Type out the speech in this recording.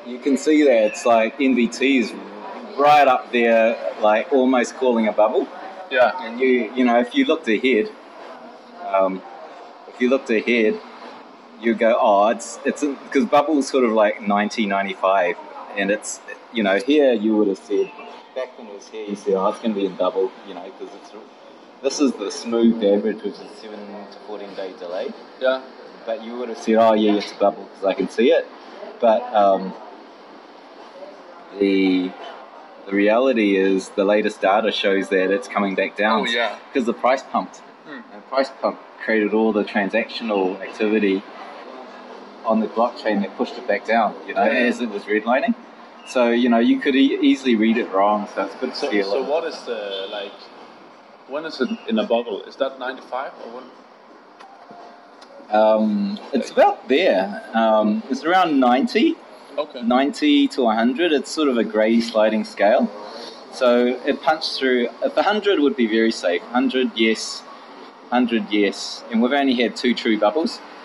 You can see that it's like NVT is right up there, like almost calling a bubble. Yeah. And you know, if you looked ahead, you go, oh, it's because bubble's sort of like 90, 95, and it's, you know, here you would have said, back when it was here, you said, oh, it's going to be a double, you know, because this is the smooth average, which is 7 to 14 day delay. Yeah. But you would have said, oh yeah, it's a bubble because I can see it. But the reality is the latest data shows that it's coming back down. Oh yeah. Because the price pumped. And the price pump created all the transactional activity on the blockchain that pushed it back down, you know, as it was redlining. So, you know, you could easily read it wrong, so it's good to see. So what is the, like, when is it in a bubble? Is that 95 or what? It's about there. It's around 90. Okay. 90 to 100. It's sort of a grey sliding scale. So it punched through. If 100 would be very safe. 100, yes. 100, yes. And we've only had 2 true bubbles.